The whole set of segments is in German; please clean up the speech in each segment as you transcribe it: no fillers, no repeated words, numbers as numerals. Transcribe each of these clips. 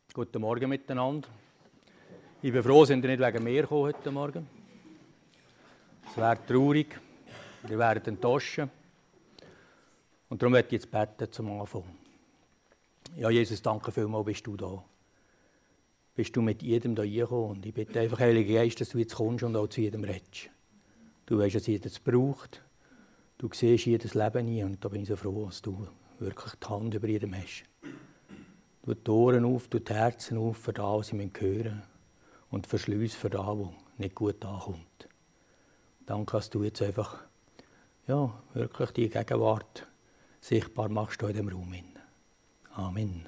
Guten Morgen miteinander. Ich bin froh, sind ihr nicht wegen mir gekommen heute Morgen. Es wäre traurig, ihr wäret enttäuscht. Und darum möchte ich jetzt beten zum Anfang. Ja, Jesus, danke vielmals, bist du da. Bist du mit jedem da reingekommen. Und ich bitte einfach, Heiliger Geist, dass du jetzt kommst und auch zu jedem redest. Du weißt, dass jeder es braucht. Du siehst jedes Leben ein und da bin ich so froh, dass du wirklich die Hand über jedem hast. Du die Ohren auf, du die Herzen auf, für das, was sie hören müssen. Und verschließ für das, was nicht gut ankommt. Danke, dass du jetzt einfach wirklich die Gegenwart sichtbar machst in diesem Raum. Amen.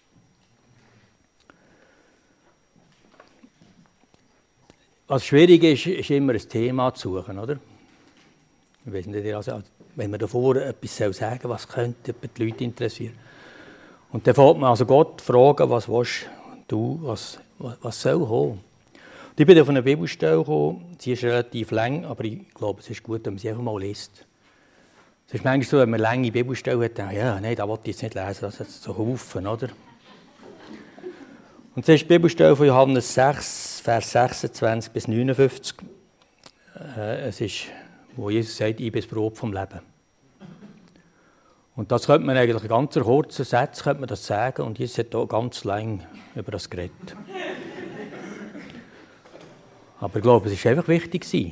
Was schwierig ist, ist immer ein Thema zu suchen, oder? Ich weiss nicht, also, wenn man davor etwas sagen soll, was könnte die Leute interessieren. Und dann fängt man also Gott fragen, was willst du, was soll kommen? Und ich bin auf eine Bibelstelle gekommen, sie ist relativ lang, aber ich glaube, es ist gut, wenn man sie einfach mal liest. Es ist manchmal so, wenn man eine lange Bibelstelle hat, dann ja, nein, da wollte ich jetzt nicht lesen, das ist so Haufen, oder? Und das ist die Bibelstelle von Johannes 6, Vers 26 bis 59. Es ist, wo Jesus sagt, ich bin das Brot vom Leben. Und das könnte man eigentlich in ganz kurzen Sätzen könnte man das sagen, und Jesus hat auch ganz lange über das geredet. Aber ich glaube, es war einfach wichtig.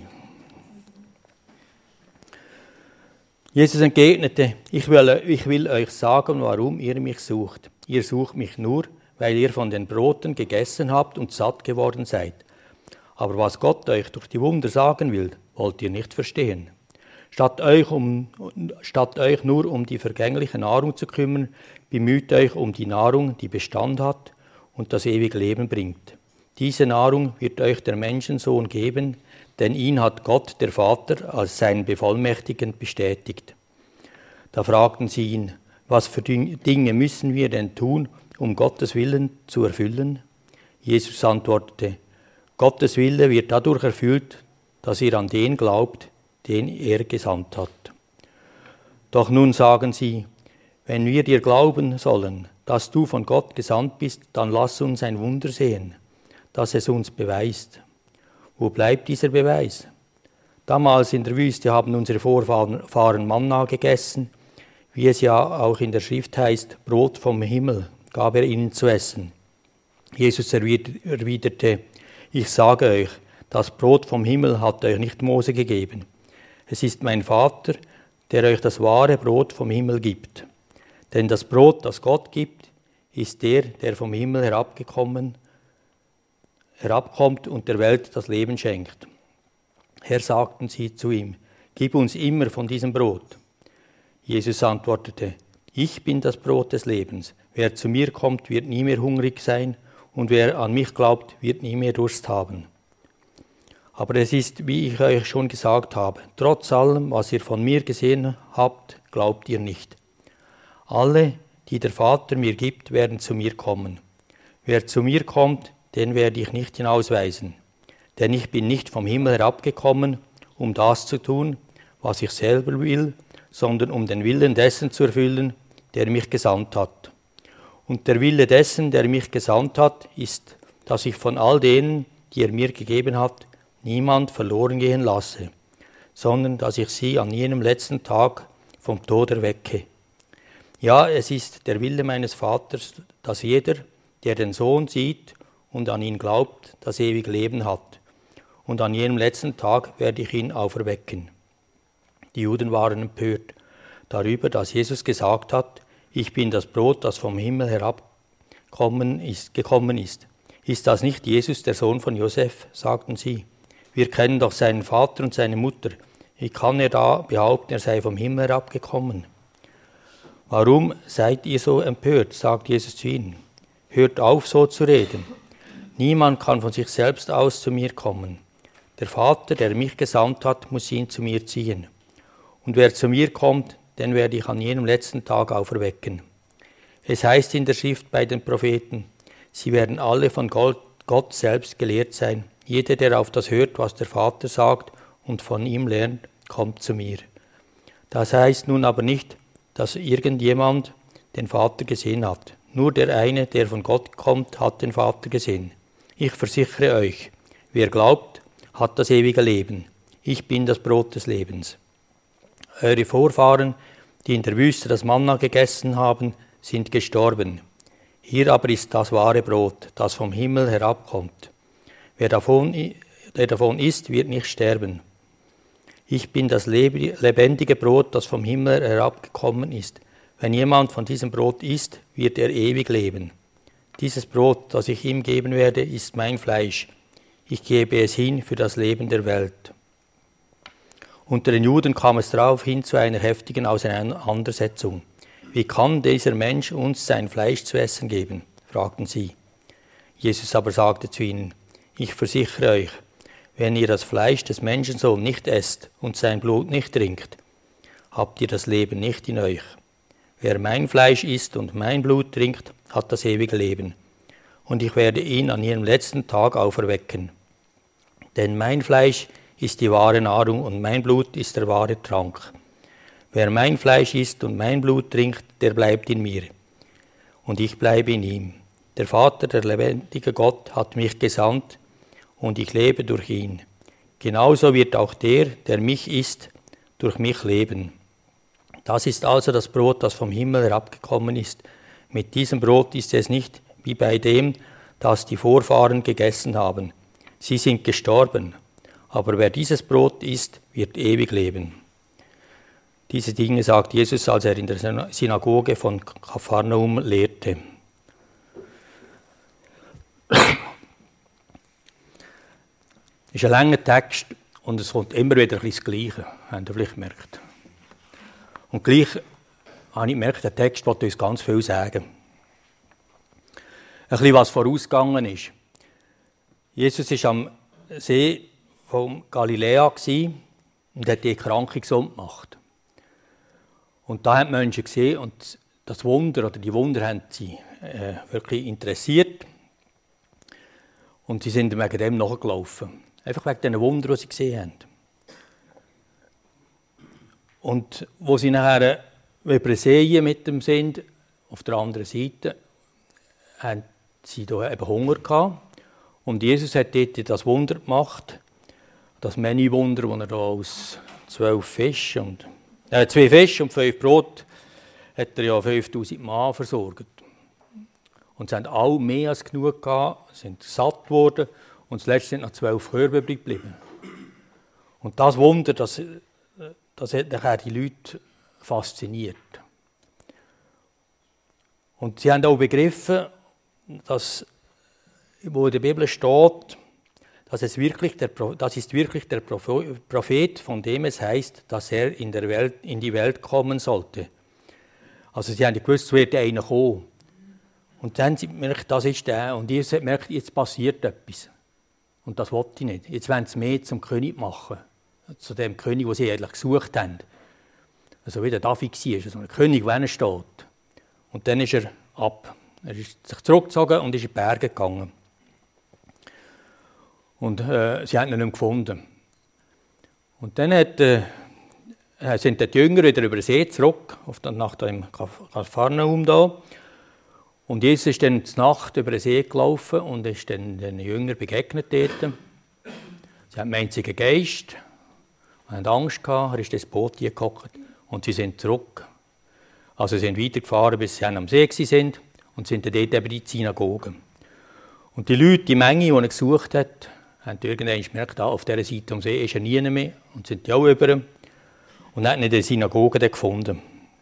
Jesus entgegnete, ich will euch sagen, warum ihr mich sucht. Ihr sucht mich nur, weil ihr von den Broten gegessen habt und satt geworden seid. Aber was Gott euch durch die Wunder sagen will, wollt ihr nicht verstehen. Statt euch nur um die vergängliche Nahrung zu kümmern, bemüht euch um die Nahrung, die Bestand hat und das ewige Leben bringt. Diese Nahrung wird euch der Menschensohn geben, denn ihn hat Gott, der Vater, als seinen Bevollmächtigten bestätigt. Da fragten sie ihn, was für Dinge müssen wir denn tun, um Gottes Willen zu erfüllen? Jesus antwortete, Gottes Wille wird dadurch erfüllt, dass ihr an den glaubt, den er gesandt hat. Doch nun sagen sie, wenn wir dir glauben sollen, dass du von Gott gesandt bist, dann lass uns ein Wunder sehen, das es uns beweist. Wo bleibt dieser Beweis? Damals in der Wüste haben unsere Vorfahren Manna gegessen, wie es ja auch in der Schrift heißt, Brot vom Himmel gab er ihnen zu essen. Jesus erwiderte, ich sage euch, das Brot vom Himmel hat euch nicht Mose gegeben. Es ist mein Vater, der euch das wahre Brot vom Himmel gibt. Denn das Brot, das Gott gibt, ist der vom Himmel herabkommt und der Welt das Leben schenkt. Herr, sagten sie zu ihm, gib uns immer von diesem Brot. Jesus antwortete, ich bin das Brot des Lebens. Wer zu mir kommt, wird nie mehr hungrig sein, und wer an mich glaubt, wird nie mehr Durst haben. Aber es ist, wie ich euch schon gesagt habe, trotz allem, was ihr von mir gesehen habt, glaubt ihr nicht. Alle, die der Vater mir gibt, werden zu mir kommen. Wer zu mir kommt, den werde ich nicht hinausweisen. Denn ich bin nicht vom Himmel herabgekommen, um das zu tun, was ich selber will, sondern um den Willen dessen zu erfüllen, der mich gesandt hat. Und der Wille dessen, der mich gesandt hat, ist, dass ich von all denen, die er mir gegeben hat, niemand verloren gehen lasse, sondern dass ich sie an jenem letzten Tag vom Tod erwecke. Ja, es ist der Wille meines Vaters, dass jeder, der den Sohn sieht und an ihn glaubt, das ewige Leben hat. Und an jenem letzten Tag werde ich ihn auferwecken. Die Juden waren empört darüber, dass Jesus gesagt hat, ich bin das Brot, das vom Himmel gekommen ist. Ist das nicht Jesus, der Sohn von Josef? Sagten sie. Wir kennen doch seinen Vater und seine Mutter. Wie kann er da behaupten, er sei vom Himmel herabgekommen? Warum seid ihr so empört? Sagt Jesus zu ihnen. Hört auf, so zu reden. Niemand kann von sich selbst aus zu mir kommen. Der Vater, der mich gesandt hat, muss ihn zu mir ziehen. Und wer zu mir kommt, den werde ich an jenem letzten Tag auferwecken. Es heißt in der Schrift bei den Propheten, sie werden alle von Gott selbst gelehrt sein. Jeder, der auf das hört, was der Vater sagt und von ihm lernt, kommt zu mir. Das heißt nun aber nicht, dass irgendjemand den Vater gesehen hat. nur der eine, der von Gott kommt, hat den Vater gesehen. Ich versichere euch, wer glaubt, hat das ewige Leben. Ich bin das Brot des Lebens. Eure Vorfahren, die in der Wüste das Manna gegessen haben, sind gestorben. Hier aber ist das wahre Brot, das vom Himmel herabkommt. Wer davon isst, wird nicht sterben. Ich bin das lebendige Brot, das vom Himmel herabgekommen ist. Wenn jemand von diesem Brot isst, wird er ewig leben. Dieses Brot, das ich ihm geben werde, ist mein Fleisch. Ich gebe es hin für das Leben der Welt. Unter den Juden kam es daraufhin zu einer heftigen Auseinandersetzung. Wie kann dieser Mensch uns sein Fleisch zu essen geben? Fragten sie. Jesus aber sagte zu ihnen, ich versichere euch, wenn ihr das Fleisch des Menschensohn nicht esst und sein Blut nicht trinkt, habt ihr das Leben nicht in euch. Wer mein Fleisch isst und mein Blut trinkt, hat das ewige Leben. Und ich werde ihn an ihrem letzten Tag auferwecken. Denn mein Fleisch ist die wahre Nahrung und mein Blut ist der wahre Trank. Wer mein Fleisch isst und mein Blut trinkt, der bleibt in mir. Und ich bleibe in ihm. Der Vater, der lebendige Gott, hat mich gesandt und ich lebe durch ihn. Genauso wird auch der mich isst, durch mich leben. Das ist also das Brot, das vom Himmel herabgekommen ist. Mit diesem Brot ist es nicht wie bei dem, das die Vorfahren gegessen haben. Sie sind gestorben. Aber wer dieses Brot isst, wird ewig leben. Diese Dinge sagt Jesus, als er in der Synagoge von Kapharnaum lehrte. Das ist ein langer Text und es kommt immer wieder ein bisschen das Gleiche, habt ihr vielleicht gemerkt. Und gleich habe ich gemerkt, der Text will uns ganz viel sagen. Ein bisschen was vorausgegangen ist. Jesus war am See von Galiläa und hat die Kranke gesund gemacht. Und da haben die Menschen gesehen und das Wunder oder die Wunder haben sie wirklich interessiert. Und sie sind wegen dem nachgelaufen. Einfach wegen diesen Wunder, die sie gesehen haben. Und wo sie nachher über See mit dem sind, auf der anderen Seite, haben sie da eben Hunger gehabt. Und Jesus hat dort das Wunder gemacht, das Menüwunder, das er da aus 2 Fischen und 5 Brot hat er ja 5000 Mann versorgt. Und sie haben alle mehr als genug gehabt, sind satt geworden und zuletzt sind noch 12 Körbe geblieben. Und das Wunder, das hat nachher die Leute fasziniert. Und sie haben auch begriffen, dass, wo in der Bibel steht, das ist wirklich der Prophet, von dem es heißt, dass er in die Welt kommen sollte. Also sie haben gewusst, es wird einer kommen. Und dann haben sie gemerkt, das ist der. Und Jesus hat gemerkt, jetzt passiert etwas. Und das wollte ich nicht. Jetzt wollen sie mehr zum König machen. Zu dem König, den sie eigentlich gesucht haben. Also wie der David war, also ein König, wenn er steht. Und dann ist er ab. Er ist sich zurückgezogen und ist in die Berge gegangen. Und sie haben ihn nicht mehr gefunden. Und dann sind die Jünger wieder über den See zurück, nach dem Kapharnaum da. Und Jesus ist dann zur Nacht über den See gelaufen und ist dann den Jüngern begegnet dort. Sie haben einen einzigen Geist, haben Angst gehabt, er ist ins Boot gehockt und sie sind zurück. Also sie sind weitergefahren, bis sie am See waren und sind dann dort eben in die Synagoge. Und die Leute, die Menge, die er gesucht hat, haben irgendwann gemerkt, auf dieser Seite am See ist er nie mehr und sind auch über und haben ihn in der Synagoge gefunden.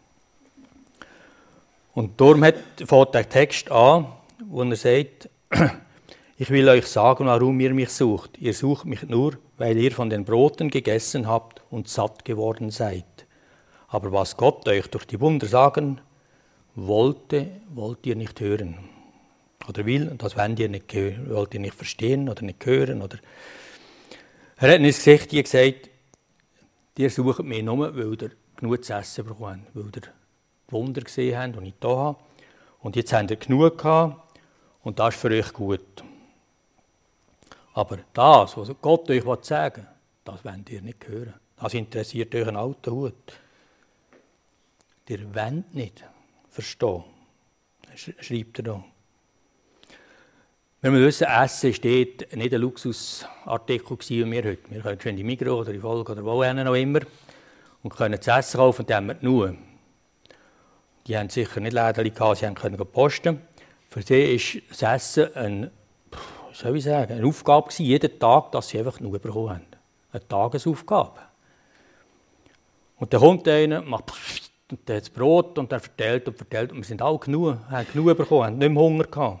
Und darum fängt der Text an, wo er sagt, ich will euch sagen, warum ihr mich sucht. Ihr sucht mich nur, weil ihr von den Broten gegessen habt und satt geworden seid. Aber was Gott euch durch die Wunder sagen wollte, wollt ihr nicht hören. Oder will, das wollt ihr nicht hören, wollt ihr nicht verstehen oder nicht hören. Oder er hat ins Gesicht gesagt, ihr sucht mich nur, weil ihr genug zu essen bekommen habt, weil ihr Wunder gesehen habt, die ich da habe. Und jetzt habt ihr genug gehabt und das ist für euch gut. Aber das, was Gott euch sagen will, das wollt ihr nicht hören. Das interessiert euch einen alten Hut. Ihr wollt nicht verstehen. schreibt er da. Wenn wir wissen, Essen war dort nicht ein Luxusartikel wie wir heute. Wir können in die Migros oder in Volk oder wo noch immer und können das Essen kaufen und dann haben wir genug. Die haben sicher nicht Läden gehabt, sie können posten. Für sie war das Essen eine Aufgabe gewesen, jeden Tag, dass sie einfach genug bekommen haben. Eine Tagesaufgabe. Und dann kommt einer, macht und dann das Brot und dann verteilt und verteilt. Und wir sind alle genug, haben genug bekommen, haben nicht mehr Hunger gehabt.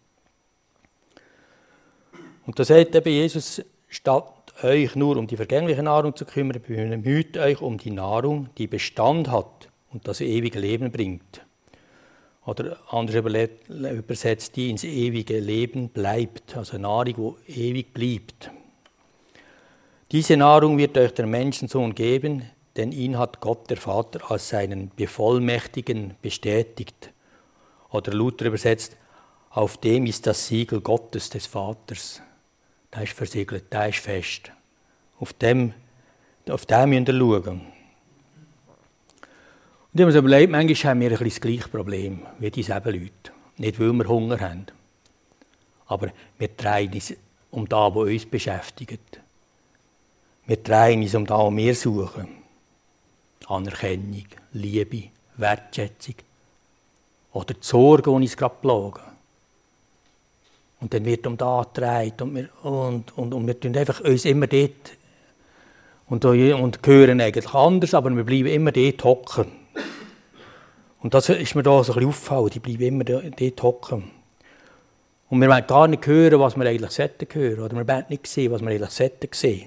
Und da sagt eben Jesus, statt euch nur um die vergängliche Nahrung zu kümmern, bemüht euch um die Nahrung, die Bestand hat und das ewige Leben bringt. Oder anders übersetzt, die ins ewige Leben bleibt, also Nahrung, die ewig bleibt. Diese Nahrung wird euch der Menschensohn geben, denn ihn hat Gott, der Vater, als seinen Bevollmächtigen bestätigt. Oder Luther übersetzt, auf dem ist das Siegel Gottes, des Vaters. Der ist versiegelt, der ist fest. Auf den müsst ihr schauen. Und ich habe mir so überlegt, manchmal haben wir ein bisschen das gleiche Problem wie diese Leute. Nicht, weil wir Hunger haben. Aber wir drehen uns um das, was uns beschäftigt. Wir drehen uns um das, was wir suchen. Anerkennung, Liebe, Wertschätzung. Oder die Sorgen, die uns gerade plagen. Und dann wird um das gedreht und wir tun einfach uns immer dort und hören eigentlich anders, aber wir bleiben immer dort hocken. Und das ist mir da so ein bisschen aufgefallen, die bleiben immer dort hocken. Und wir wollen gar nicht hören, was wir eigentlich hören sollten, oder wir wollen nicht sehen, was wir eigentlich sehen.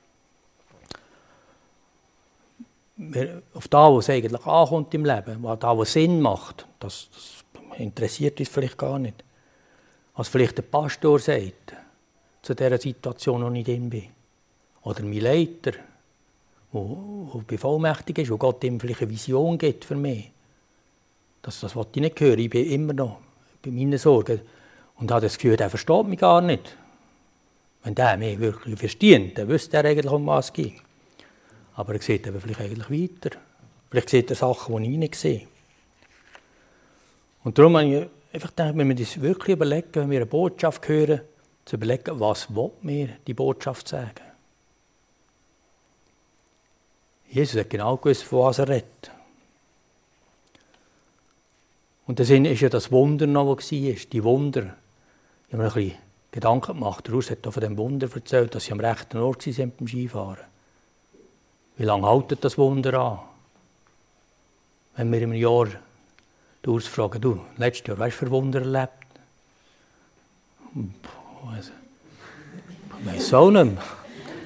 Auf das, was eigentlich ankommt im Leben, was Sinn macht, das interessiert uns vielleicht gar nicht. Was vielleicht der Pastor sagt, zu dieser Situation, wo ich drin bin. Oder mein Leiter, der bevollmächtigt ist, wo Gott ihm vielleicht eine Vision gibt für mich. Das will ich nicht hören. Ich bin immer noch bei meinen Sorgen. Und habe das Gefühl, der versteht mich gar nicht. Wenn der mich wirklich versteht, dann wüsste er eigentlich, um was es geht. Aber er sieht eben vielleicht eigentlich weiter. Vielleicht sieht er Sachen, die ich nicht sehe. Und darum habe ich einfach gedacht, wenn wir das wirklich überlegen, wenn wir eine Botschaft hören, zu überlegen, was will mir die Botschaft sagen. Jesus hat genau gewusst, von was er redet. Und der Sinn ist ja das Wunder noch, das war. Die Wunder. Ich habe mir ein bisschen Gedanken gemacht. Der Urs hat von dem Wunder erzählt, dass sie am rechten Ort waren beim Skifahren. Wie lange hält das Wunder an? Wenn wir im Jahr den Urs fragen, du, letztes Jahr, weißt du, für Wunder erlebt? Ich weiss auch nicht mehr.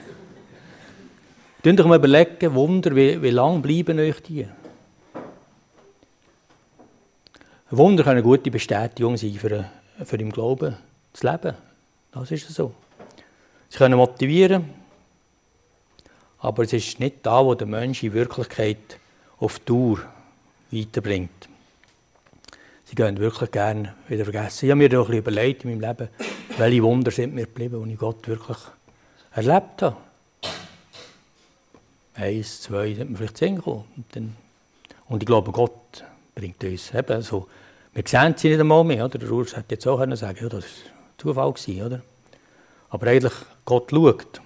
Könnt euch mal überlegen, Wunder, wie lange bleiben euch die? Wunder kann eine gute Bestätigung sein für im Glauben zu leben. Das ist so. Sie können motivieren, aber es ist nicht da, wo der Mensch in Wirklichkeit auf Dauer weiterbringt. Sie gehen wirklich gerne wieder vergessen. Ich habe mir doch ein bisschen überlegt in meinem Leben, welche Wunder sind mir geblieben, die ich Gott wirklich erlebt habe. 1, 2, sind mir vielleicht 10 gekommen. Und ich glaube, Gott bringt uns eben so. Wir sehen sie nicht einmal mehr. Oder? Der Urs hätte jetzt auch sagen können, ja, das war Zufall gewesen, oder? Aber eigentlich, Gott schaut.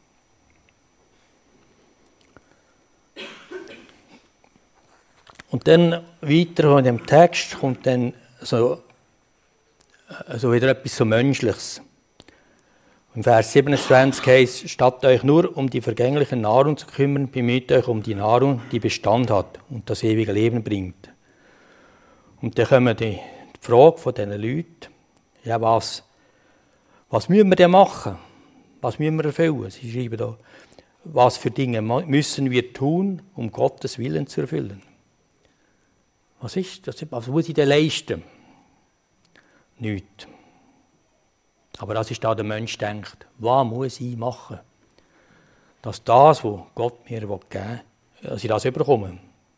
Und dann weiter in dem Text kommt dann so wieder etwas so Menschliches. Im Vers 27 heißt es, statt euch nur um die vergängliche Nahrung zu kümmern, bemüht euch um die Nahrung, die Bestand hat und das ewige Leben bringt. Und dann kommt die Frage von diesen Leuten, ja, was müssen wir denn machen? Was müssen wir erfüllen? Sie schreiben da, was für Dinge müssen wir tun, um Gottes Willen zu erfüllen? Was ist das? Was muss ich denn leisten? Nichts. Aber das ist da der Mensch denkt. Was muss ich machen? Dass das, was Gott mir geben will, dass ich das bekomme.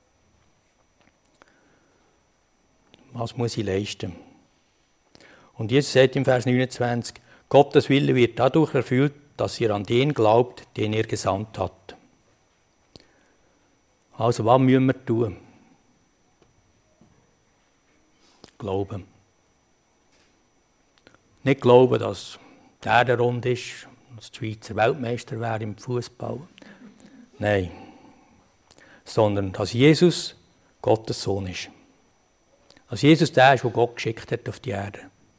Was muss ich leisten? Und Jesus sagt im Vers 29, Gottes Wille wird dadurch erfüllt, dass ihr an den glaubt, den er gesandt hat. Also, was müssen wir tun? Glauben. Nicht glauben, dass die Erde rund ist, dass die Schweizer Weltmeister wäre im Fußball. Nein. Sondern dass Jesus Gottes Sohn ist. Dass Jesus der ist, den Gott geschickt hat auf die Erde.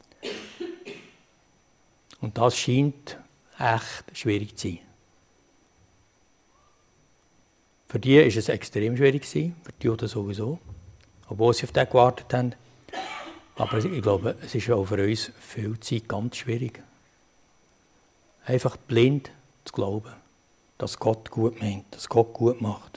Und das scheint echt schwierig zu sein. Für die war es extrem schwierig, für die Juden sowieso, obwohl sie auf den gewartet haben. Aber ich glaube, es ist auch für uns viel Zeit ganz schwierig. Einfach blind zu glauben, dass Gott gut meint, dass Gott gut macht.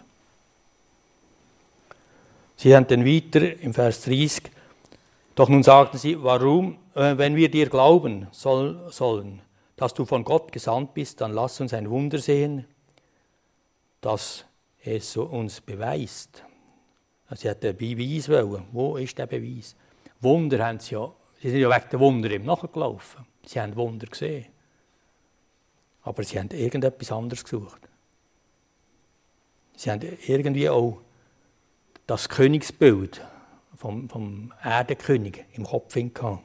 Sie haben dann weiter im Vers 30, doch nun sagten sie, warum, wenn wir dir glauben sollen, dass du von Gott gesandt bist, dann lass uns ein Wunder sehen, das es uns beweist. Sie hätten einen Beweis wollen. Wo ist der Beweis? Wunder haben sie ja, sie sind ja wegen der Wunder eben nachgelaufen. Sie haben Wunder gesehen. Aber sie haben irgendetwas anderes gesucht. Sie haben irgendwie auch das Königsbild vom Erdenkönig im Kopf gehabt.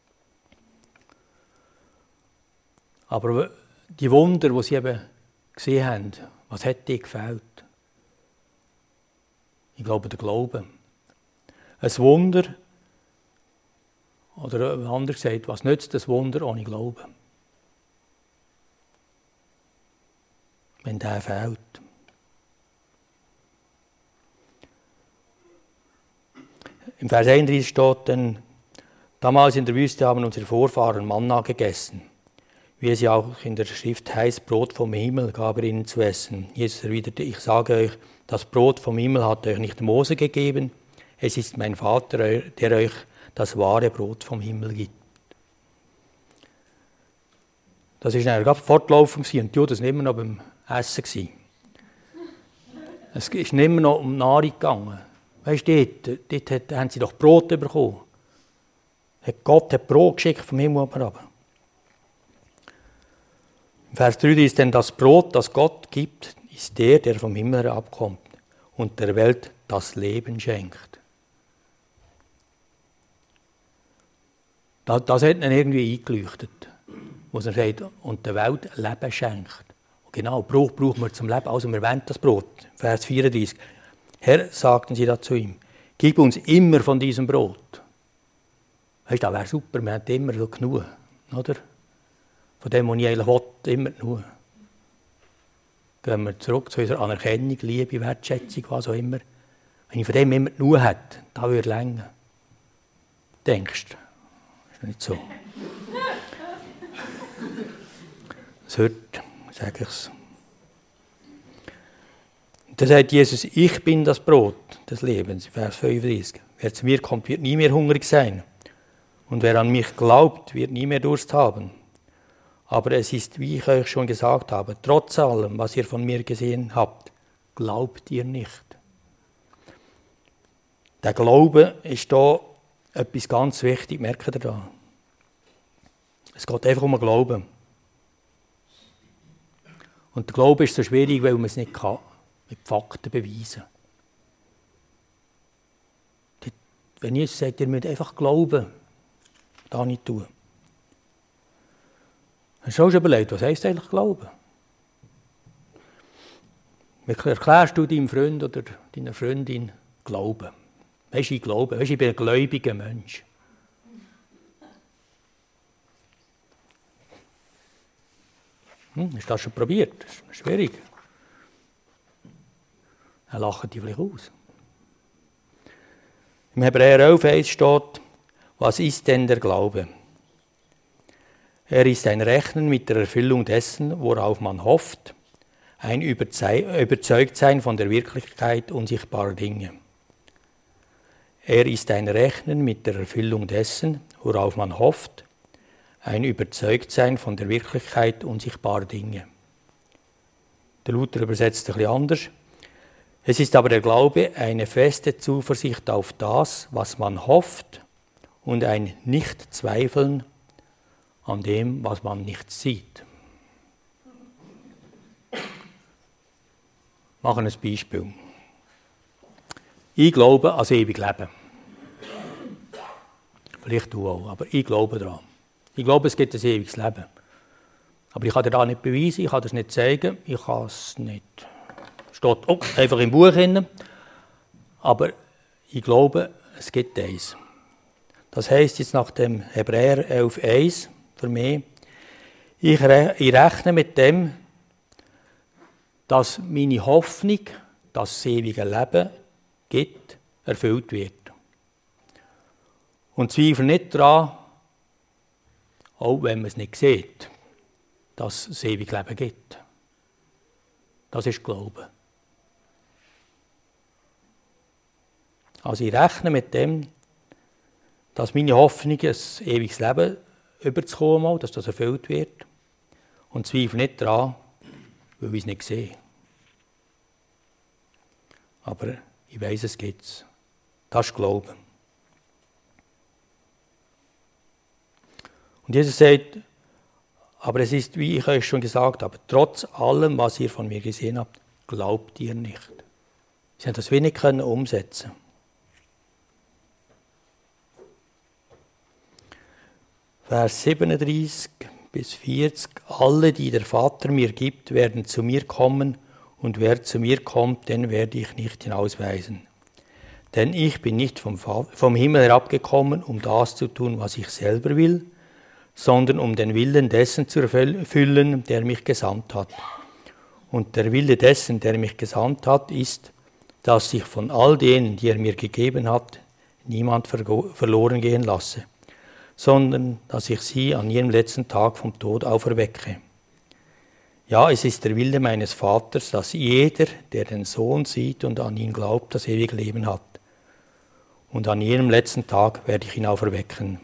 Aber die Wunder, die sie eben gesehen haben, was hat dir gefällt? Ich glaube, der Glaube. Ein Wunder, oder anders gesagt, was nützt das Wunder ohne Glauben? Wenn der fehlt. Im Vers 31 steht dann, damals in der Wüste haben unsere Vorfahren Manna gegessen. Wie es ja auch in der Schrift heißt, Brot vom Himmel gab er ihnen zu essen. Jesus erwiderte, ich sage euch, das Brot vom Himmel hat euch nicht Mose gegeben, es ist mein Vater, der euch das wahre Brot vom Himmel gibt. Das war dann gerade fortlaufend und die Juden waren immer noch beim Essen. Es ist nicht mehr noch um Nahrung gegangen. Weißt du, dort haben sie doch Brot bekommen. Gott hat Brot geschickt vom Himmel herab. Im Vers 3 ist denn das Brot, das Gott gibt, ist der vom Himmel herabkommt und der Welt das Leben schenkt. Das hat ihn irgendwie eingeleuchtet, wo er sagt, und der Welt Leben schenkt. Und genau, Brot brauchen wir zum Leben, also wir wollen das Brot. Vers 34. Herr, sagten sie da zu ihm, gib uns immer von diesem Brot. Weißt du, das wäre super, wir haben immer so genug, oder? Von dem, was ich eigentlich will, immer genug. Gehen wir zurück zu unserer Anerkennung, Liebe, Wertschätzung, was auch immer. Wenn ich von dem immer genug hätte, das würde länger. Denkst du? Ist nicht so. Das hört, sage ich es. Da sagt Jesus, ich bin das Brot des Lebens, Vers 35. Wer zu mir kommt, wird nie mehr hungrig sein. Und wer an mich glaubt, wird nie mehr Durst haben. Aber es ist, wie ich euch schon gesagt habe, trotz allem, was ihr von mir gesehen habt, glaubt ihr nicht. Der Glaube ist da etwas ganz wichtig, merkt ihr da. Es geht einfach um den Glauben. Und der Glaube ist so schwierig, weil man es nicht kann. Mit Fakten beweisen. Wenn Jesus sagt, ihr müsst einfach glauben, das nicht tun. Hast du auch schon überlegt, was heisst eigentlich Glauben? Wie erklärst du deinem Freund oder deiner Freundin Glauben? Weisst du, ich glaube, ich bin ein gläubiger Mensch. Hast du das schon probiert? Das ist schwierig. Dann lachen die vielleicht aus. Im Hebräer 11,1 steht, was ist denn der Glaube? Er ist ein Rechnen mit der Erfüllung dessen, worauf man hofft, ein Überzeugtsein von der Wirklichkeit unsichtbarer Dinge. Er ist ein Rechnen mit der Erfüllung dessen, worauf man hofft, ein Überzeugtsein von der Wirklichkeit unsichtbarer Dinge. Der Luther übersetzt ein bisschen anders. Es ist aber der Glaube eine feste Zuversicht auf das, was man hofft, und ein Nicht-Zweifeln an dem, was man nicht sieht. Machen ein Beispiel. Ich glaube an das ewige Leben. Vielleicht du auch, aber ich glaube daran. Ich glaube, es gibt ein ewiges Leben. Aber ich kann dir das nicht beweisen, ich kann das nicht zeigen, ich kann es nicht. Steht auch einfach im Buch drin. Aber ich glaube, es gibt eins. Das heisst jetzt nach dem Hebräer 11,1 für mich, ich rechne mit dem, dass meine Hoffnung, dass es ewige Leben gibt, erfüllt wird. Und zweifle nicht daran, auch wenn man es nicht sieht, dass es ewige Leben gibt. Das ist Glaube. Also ich rechne mit dem, dass meine Hoffnung, ein ewiges Leben überzukommen, dass das erfüllt wird. Und zweifle nicht daran, weil ich es nicht sehe. Aber ich weiss, es gibt es. Das ist Glauben. Und Jesus sagt, aber es ist, wie ich euch schon gesagt habe, trotz allem, was ihr von mir gesehen habt, glaubt ihr nicht. Sie haben das wenig umsetzen können. Vers 37 bis 40. Alle, die der Vater mir gibt, werden zu mir kommen, und wer zu mir kommt, den werde ich nicht hinausweisen. Denn ich bin nicht vom Himmel herabgekommen, um das zu tun, was ich selber will, sondern um den Willen dessen zu erfüllen, der mich gesandt hat. Und der Wille dessen, der mich gesandt hat, ist, dass ich von all denen, die er mir gegeben hat, niemand verloren gehen lasse, sondern dass ich sie an ihrem letzten Tag vom Tod auferwecke. Ja, es ist der Wille meines Vaters, dass jeder, der den Sohn sieht und an ihn glaubt, das ewige Leben hat. Und an ihrem letzten Tag werde ich ihn auferwecken.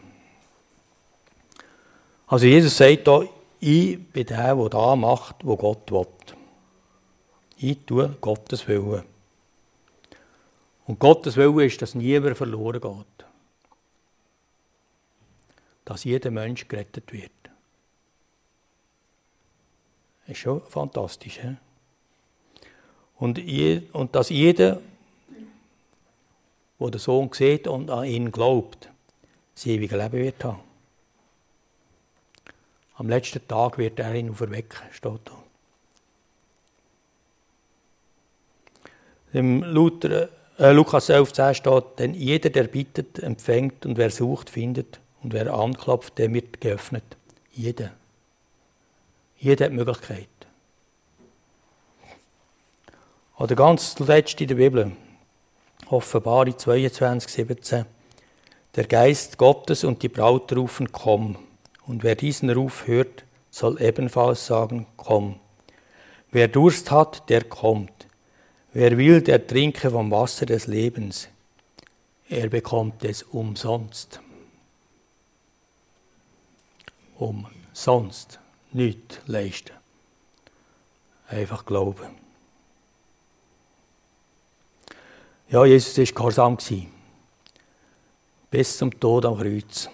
Also Jesus sagt da, ich bin der da macht, wo Gott will. Ich tue Gottes Willen. Und Gottes Willen ist, dass niemand verloren geht. Dass jeder Mensch gerettet wird. Das ist schon fantastisch. He? Und dass jeder, der den Sohn sieht und an ihn glaubt, das ewige Leben wird haben. Am letzten Tag wird er ihn auferwecken, steht da. Im Lukas 11,10 steht, denn jeder, der bittet, empfängt, und wer sucht, findet, und wer anklopft, dem wird geöffnet. Jeder. Jeder hat die Möglichkeit. Oder ganz zuletzt in der Bibel, Offenbarung 22,17, der Geist Gottes und die Braut rufen, komm. Und wer diesen Ruf hört, soll ebenfalls sagen, komm. Wer Durst hat, der kommt. Wer will, der trinke vom Wasser des Lebens. Er bekommt es umsonst. Umsonst. Nichts leisten. Einfach glauben. Ja, Jesus war gehorsam. Bis zum Tod am Kreuz.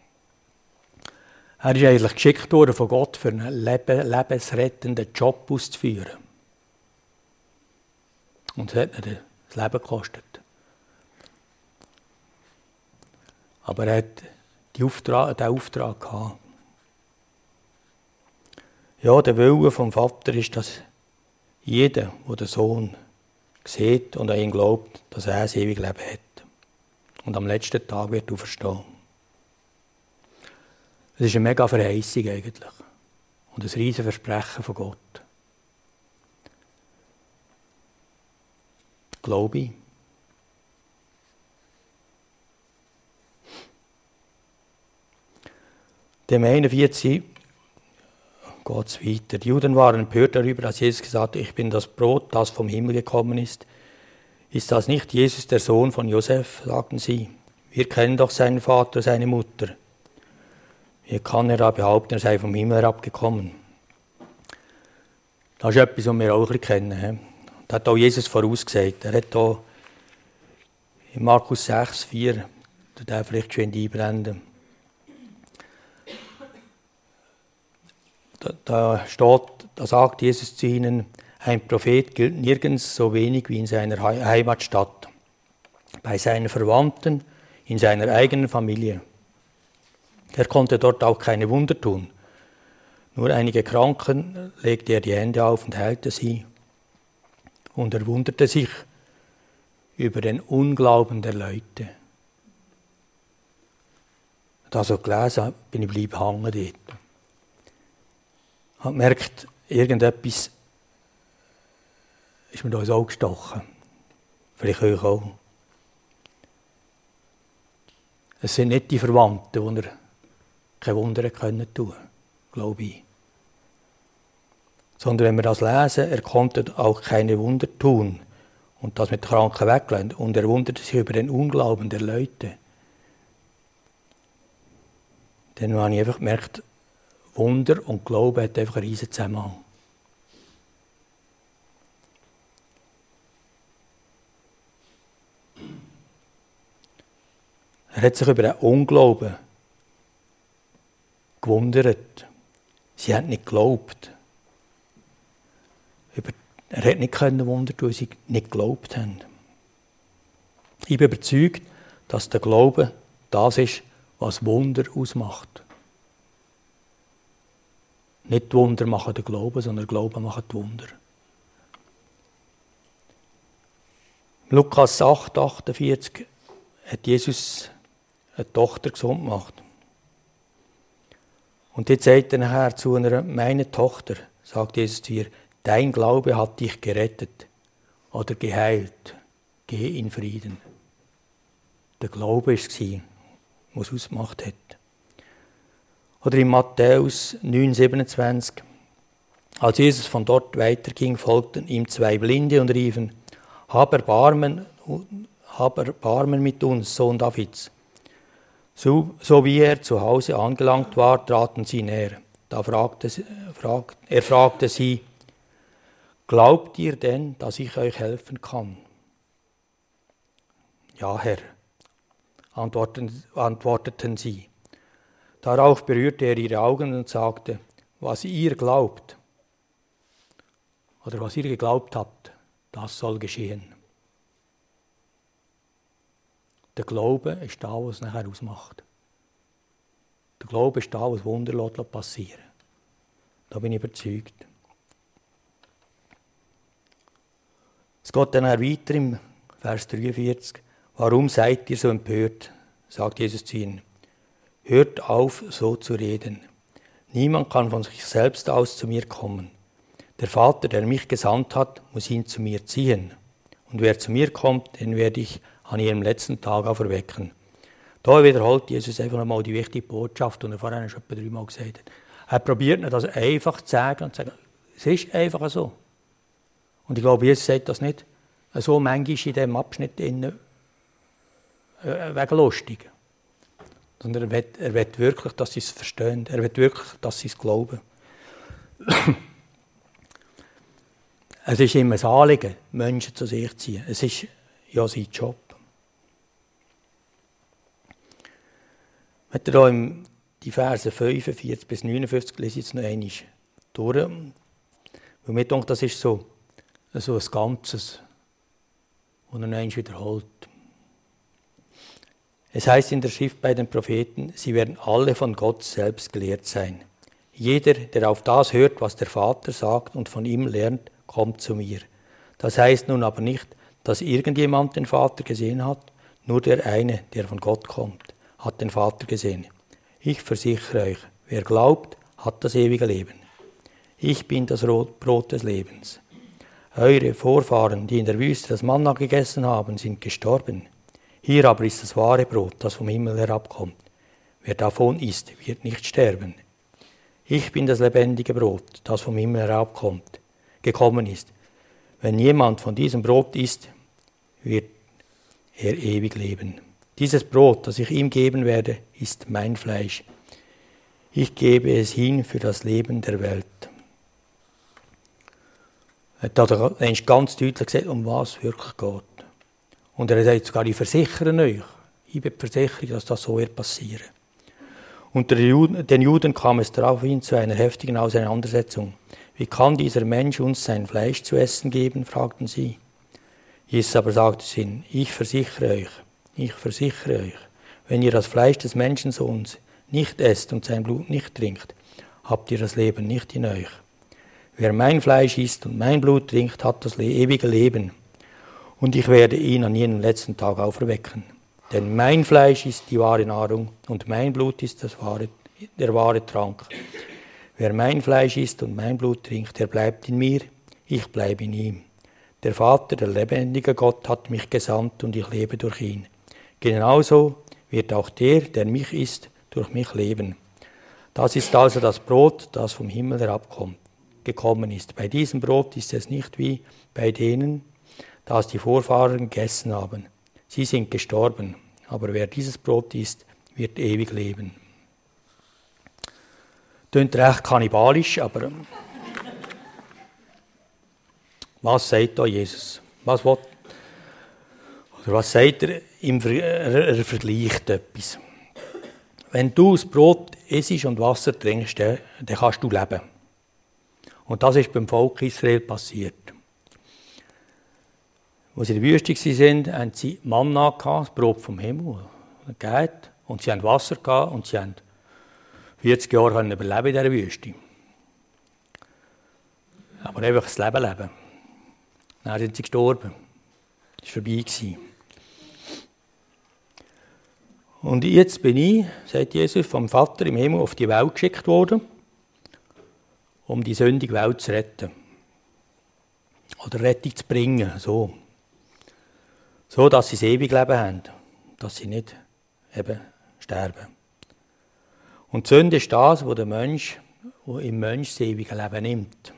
Er ist eigentlich geschickt worden von Gott, für einen lebensrettenden Job auszuführen. Und es hat ihn das Leben gekostet. Aber er hat den Auftrag gehabt. Ja, der Wille vom Vater ist, dass jeder, der den Sohn sieht und an ihn glaubt, dass er das ewige Leben hat. Und am letzten Tag wird er auferstehen. Das ist eine mega Verheißung eigentlich. Und ein riesiges Versprechen von Gott. Glaube ich. Dem 41 geht es weiter. Die Juden waren empört darüber, dass Jesus gesagt hat, ich bin das Brot, das vom Himmel gekommen ist. Ist das nicht Jesus, der Sohn von Josef, sagten sie. Wir kennen doch seinen Vater, seine Mutter. Wie kann er da behaupten, er sei vom Himmel herabgekommen? Das ist etwas, was wir auch ein bisschen kennen. Das hat auch Jesus vorausgesagt. Er hat hier in Markus 6,4, da darf vielleicht schön einblenden. Da steht, da sagt Jesus zu ihnen, ein Prophet gilt nirgends so wenig wie in seiner Heimatstadt, bei seinen Verwandten, in seiner eigenen Familie. Er konnte dort auch keine Wunder tun. Nur einige Kranken legte er die Hände auf und heilte sie. Und er wunderte sich über den Unglauben der Leute. Da so gelesen bin ich geblieben hängen dort. Ich habe gemerkt, irgendetwas ist mir da ins Auge gestochen. Vielleicht euch auch. Es sind nicht die Verwandten, die er keine Wunder tun konnte, glaube ich. Sondern wenn wir das lesen, er konnte auch keine Wunder tun und das mit Kranken weglassen. Und er wunderte sich über den Unglauben der Leute. Dann habe ich einfach gemerkt, Wunder und Glaube hat einfach einen riesen Zusammenhang. Er hat sich über den Unglauben gewundert. Sie hat nicht geglaubt. Er hat nicht Wunder tun, weil sie nicht geglaubt haben. Ich bin überzeugt, dass der Glaube das ist, was Wunder ausmacht. Nicht die Wunder machen den Glauben, sondern der Glaube macht die Wunder. Lukas 8, 48 hat Jesus eine Tochter gesund gemacht. Und jetzt sagt er nachher zu einer, meine Tochter, sagt Jesus zu ihr, dein Glaube hat dich gerettet oder geheilt. Geh in Frieden. Der Glaube war es, was ausgemacht hat. Oder in Matthäus 9,27. Als Jesus von dort weiterging, folgten ihm 2 Blinde und riefen, hab Erbarmen mit uns, Sohn Davids. So wie er zu Hause angelangt war, traten sie näher. Er fragte sie, glaubt ihr denn, dass ich euch helfen kann? Ja, Herr, antworteten sie. Darauf berührte er ihre Augen und sagte, was ihr glaubt, oder was ihr geglaubt habt, das soll geschehen. Der Glaube ist da, was es nachher ausmacht. Der Glaube ist da, was Wunder passieren lässt. Da bin ich überzeugt. Es geht dann weiter im Vers 43. Warum seid ihr so empört? Sagt Jesus zu ihnen. Hört auf, so zu reden. Niemand kann von sich selbst aus zu mir kommen. Der Vater, der mich gesandt hat, muss ihn zu mir ziehen. Und wer zu mir kommt, den werde ich an ihrem letzten Tag auferwecken. Da wiederholt Jesus einfach nochmal die wichtige Botschaft, die er vorhin schon etwa 3-mal gesagt hat. Er probiert nicht, das einfach zu sagen und zu sagen, es ist einfach so. Und ich glaube, Jesus sagt das nicht so manchmal in diesem Abschnitt wegen lustig. Sondern er will wirklich, dass sie es verstehen. Er will wirklich, dass sie es glauben. Es ist immer ein Anliegen, Menschen zu sich zu ziehen. Es ist ja sein Job. Wenn ihr hier die Verse 45 bis 59 lese ich jetzt noch einmal durch. Weil mir denkt, das ist so ein Ganzes, das er noch einmal wiederholt. Es heißt in der Schrift bei den Propheten, sie werden alle von Gott selbst gelehrt sein. Jeder, der auf das hört, was der Vater sagt und von ihm lernt, kommt zu mir. Das heißt nun aber nicht, dass irgendjemand den Vater gesehen hat, nur der eine, der von Gott kommt, hat den Vater gesehen. Ich versichere euch, wer glaubt, hat das ewige Leben. Ich bin das Brot des Lebens. Eure Vorfahren, die in der Wüste das Manna gegessen haben, sind gestorben. Hier aber ist das wahre Brot, das vom Himmel herabkommt. Wer davon isst, wird nicht sterben. Ich bin das lebendige Brot, das vom Himmel gekommen ist. Wenn jemand von diesem Brot isst, wird er ewig leben. Dieses Brot, das ich ihm geben werde, ist mein Fleisch. Ich gebe es hin für das Leben der Welt. Er hat ganz deutlich gesagt, um was es wirklich geht. Und er sagt sogar, ich versichere euch, ich bin versichert, dass das so wird passieren. Unter den Juden kam es daraufhin zu einer heftigen Auseinandersetzung. Wie kann dieser Mensch uns sein Fleisch zu essen geben, fragten sie. Jesus aber sagte zu ihnen, ich versichere euch, wenn ihr das Fleisch des Menschensohns nicht esst und sein Blut nicht trinkt, habt ihr das Leben nicht in euch. Wer mein Fleisch isst und mein Blut trinkt, hat das ewige Leben. Und ich werde ihn an jenem letzten Tag auferwecken. Denn mein Fleisch ist die wahre Nahrung und mein Blut ist der wahre Trank. Wer mein Fleisch isst und mein Blut trinkt, der bleibt in mir, ich bleibe in ihm. Der Vater, der lebendige Gott, hat mich gesandt und ich lebe durch ihn. Genauso wird auch der mich isst, durch mich leben. Das ist also das Brot, das vom Himmel herabgekommen ist. Bei diesem Brot ist es nicht wie bei denen, das die Vorfahren gegessen haben. Sie sind gestorben, aber wer dieses Brot isst, wird ewig leben. Klingt recht kannibalisch, aber was sagt da Jesus? Was sagt er? Er vergleicht etwas. Wenn du das Brot isst und Wasser trinkst, dann kannst du leben. Und das ist beim Volk Israel passiert. Als sie in der Wüste waren, hatten sie Manna, das Brot vom Himmel, gegeben. Und sie hatten Wasser gehabt und sie haben 40 Jahre überleben in dieser Wüste. Aber einfach das Leben leben. Dann sind sie gestorben. Das war vorbei. Und jetzt bin ich, sagt Jesus, vom Vater im Himmel auf die Welt geschickt worden, um die sündige Welt zu retten. Oder Rettung zu bringen, so. So, dass sie das ewige Leben haben. Dass sie nicht eben sterben. Und die Sünde ist das, was im Mensch das ewige Leben nimmt.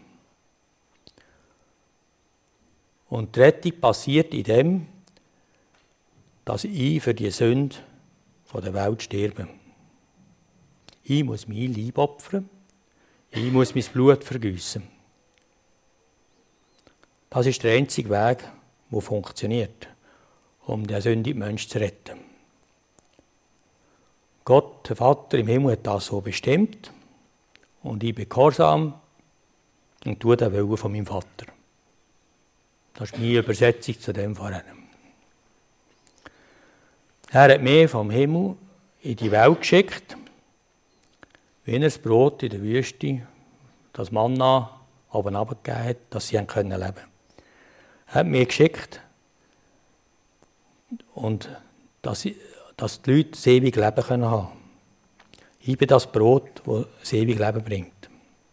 Und die Rettung passiert in dem, dass ich für die Sünde von der Welt sterbe. Ich muss mein Leib opfern. Ich muss mein Blut vergießen. Das ist der einzige Weg, der funktioniert, um den sündigen Menschen zu retten. Gott, der Vater im Himmel, hat das so bestimmt. Und ich bin gehorsam und tue den Willen von meinem Vater. Das ist meine Übersetzung zu dem vorhin. Er hat mich vom Himmel in die Welt geschickt, wie er das Brot in der Wüste, das Manna oben runtergegeben hat, dass sie leben können. Er hat mich geschickt, und dass die Leute das ewige Leben haben können. Ich bin das Brot, das das ewige Leben bringt.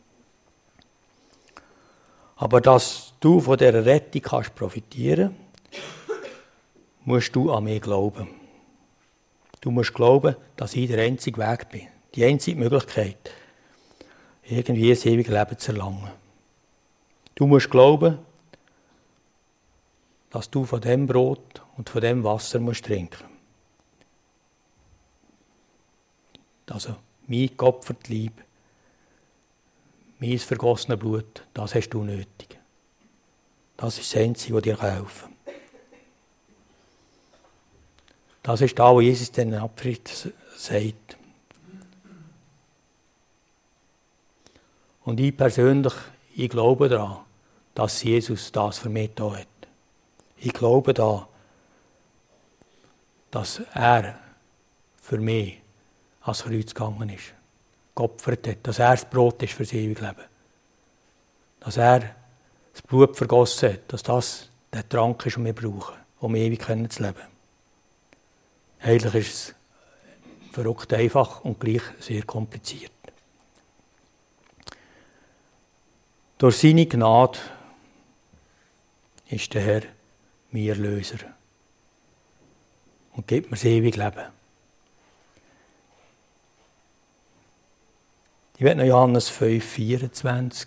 Aber dass du von dieser Rettung kannst profitieren, musst du an mich glauben. Du musst glauben, dass ich der einzige Weg bin, die einzige Möglichkeit, irgendwie das ewige Leben zu erlangen. Du musst glauben, dass du von dem Brot und von dem Wasser musst trinken. Also mein geopfertes Leib, mein vergossenes Blut, das hast du nötig. Das ist das Einzige, was dir helfen kann. Das ist da, wo Jesus den Abschritt sagt. Und ich persönlich, ich glaube daran, dass Jesus das für mich getan hat. Ich glaube daran, dass er für mich ans Kreuz gegangen ist, geopfert hat, dass er das Brot ist für das ewige Leben. Dass er das Blut vergossen hat, dass das der Trank ist, den wir brauchen, um ewig zu leben. Eigentlich ist es verrückt einfach und gleich sehr kompliziert. Durch seine Gnade ist der Herr mein Erlöser und gibt mir das ewige Leben. Ich werde noch Johannes 5, 24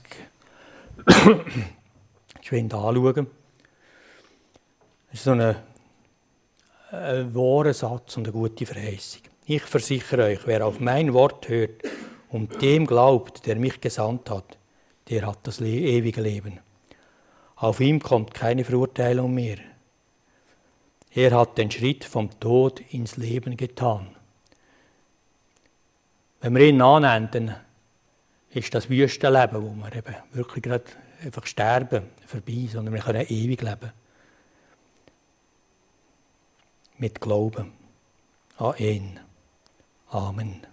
geschwind anschauen. Das ist so ein wahrer Satz und eine gute Verheißung. Ich versichere euch, wer auf mein Wort hört und dem glaubt, der mich gesandt hat, der hat das ewige Leben. Auf ihm kommt keine Verurteilung mehr. Er hat den Schritt vom Tod ins Leben getan. Wenn wir ihn annehmen, dann ist das Wüstenleben, wo wir eben wirklich gerade einfach sterben, vorbei, sondern wir können ewig leben. Mit Glauben an ihn. Amen.